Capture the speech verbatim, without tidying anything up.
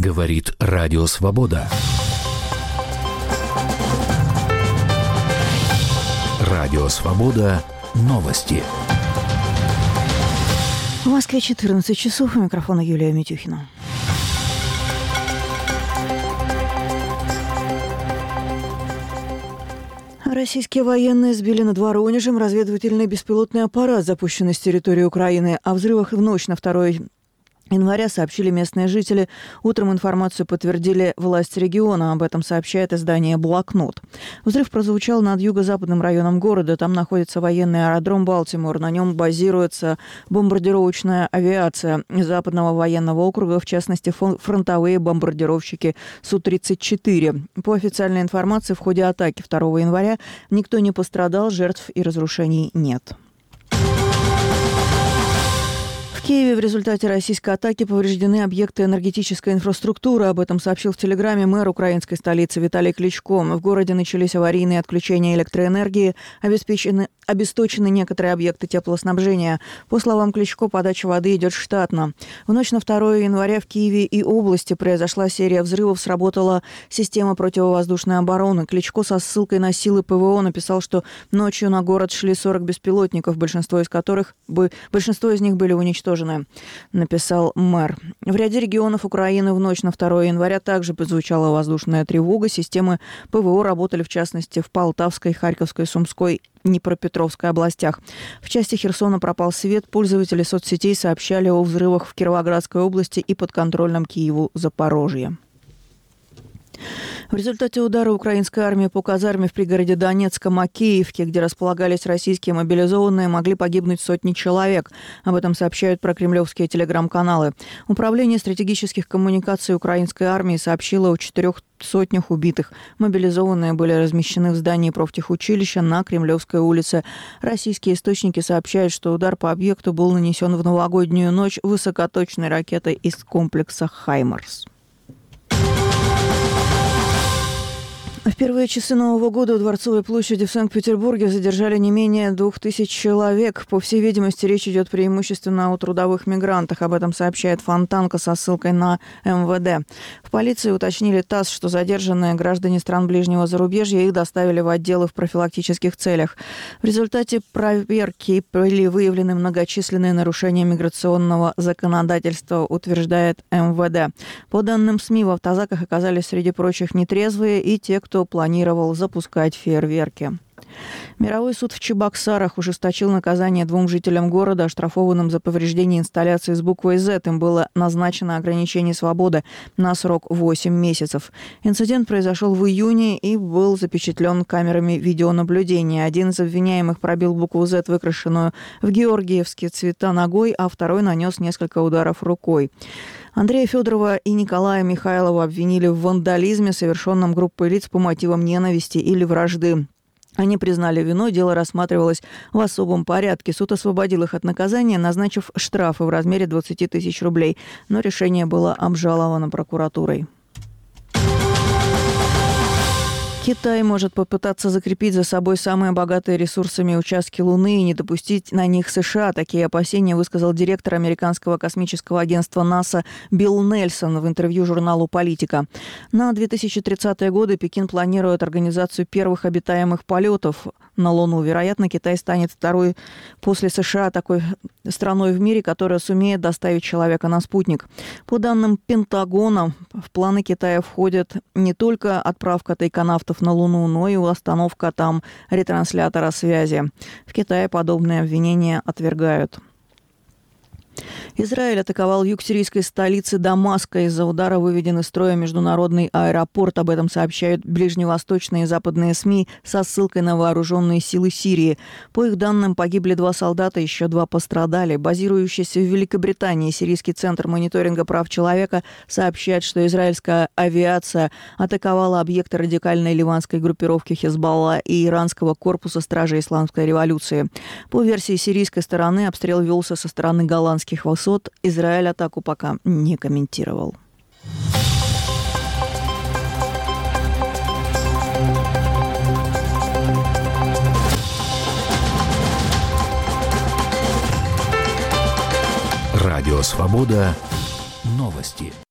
Говорит Радио Свобода. Радио Свобода. Новости. В Москве четырнадцать часов. У микрофона Юлия Митюхина. Российские военные сбили над Воронежем разведывательный беспилотный аппарат, запущенный с территории Украины. О взрывах в ночь на второе января сообщили местные жители. Утром информацию подтвердили власти региона. Об этом сообщает издание «Блокнот». Взрыв прозвучал над юго-западным районом города. Там находится военный аэродром «Балтимор». На нем базируется бомбардировочная авиация Западного военного округа, в частности, фронтовые бомбардировщики Су тридцать четыре. По официальной информации, в ходе атаки второго января никто не пострадал, жертв и разрушений нет. В Киеве в результате российской атаки повреждены объекты энергетической инфраструктуры. Об этом сообщил в Телеграме мэр украинской столицы Виталий Кличко. В городе начались аварийные отключения электроэнергии, обеспечены, обесточены некоторые объекты теплоснабжения. По словам Кличко, подача воды идет штатно. В ночь на второе января в Киеве и области произошла серия взрывов, сработала система противовоздушной обороны. Кличко со ссылкой на силы ПВО написал, что ночью на город шли сорок беспилотников, большинство из которых бы, большинство из них были уничтожены, написал мэр. В ряде регионов Украины в ночь на второе января также прозвучала воздушная тревога. Системы ПВО работали, в частности, в Полтавской, Харьковской, Сумской, Днепропетровской областях. В части Херсона пропал свет. Пользователи соцсетей сообщали о взрывах в Кировоградской области и подконтрольном Киеву Запорожье. В результате удара украинской армии по казарме в пригороде Донецка Макеевке, где располагались российские мобилизованные, могли погибнуть сотни человек. Об этом сообщают прокремлевские телеграм-каналы. Управление стратегических коммуникаций украинской армии сообщило о четырех сотнях убитых. Мобилизованные были размещены в здании профтехучилища на Кремлевской улице. Российские источники сообщают, что удар по объекту был нанесен в новогоднюю ночь высокоточной ракетой из комплекса «Хаймарс». В первые часы Нового года у Дворцовой площади в Санкт-Петербурге задержали не менее двух тысяч человек. По всей видимости, речь идет преимущественно о трудовых мигрантах. Об этом сообщает Фонтанка со ссылкой на эм вэ дэ. В полиции уточнили ТАСС, что задержанные граждане стран ближнего зарубежья, их доставили в отделы в профилактических целях. В результате проверки были выявлены многочисленные нарушения миграционного законодательства, утверждает эм вэ дэ. По данным СМИ, в автозаках оказались среди прочих нетрезвые и те, кто кто планировал запускать фейерверки. Мировой суд в Чебоксарах ужесточил наказание двум жителям города, оштрафованным за повреждение инсталляции с буквой «З». Им было назначено ограничение свободы на срок восемь месяцев. Инцидент произошел в июне и был запечатлен камерами видеонаблюдения. Один из обвиняемых пробил букву «З», выкрашенную в георгиевские цвета, ногой, а второй нанес несколько ударов рукой. Андрея Федорова и Николая Михайлова обвинили в вандализме, совершенном группой лиц по мотивам ненависти или вражды. Они признали вину, дело рассматривалось в особом порядке. Суд освободил их от наказания, назначив штрафы в размере двадцать тысяч рублей, но решение было обжаловано прокуратурой. Китай может попытаться закрепить за собой самые богатые ресурсами участки Луны и не допустить на них США. Такие опасения высказал директор американского космического агентства НАСА Билл Нельсон в интервью журналу «Политика». На две тысячи тридцатые годы Пекин планирует организацию первых обитаемых полетов на Луну. Вероятно, Китай станет второй после США такой страной в мире, которая сумеет доставить человека на спутник. По данным Пентагона, в планы Китая входит не только отправка тайконавтов на Луну, но и установка там ретранслятора связи. В Китае подобные обвинения отвергают. Израиль атаковал юг сирийской столицы Дамаска. Из-за удара выведен из строя международный аэропорт. Об этом сообщают ближневосточные и западные СМИ со ссылкой на вооруженные силы Сирии. По их данным, погибли два солдата, еще два пострадали. Базирующийся в Великобритании Сирийский центр мониторинга прав человека сообщает, что израильская авиация атаковала объекты радикальной ливанской группировки Хезболла и иранского корпуса стражей исламской революции. По версии сирийской стороны, обстрел велся со стороны голландских высот. Израиль атаку пока не комментировал. Радио Свобода. Новости.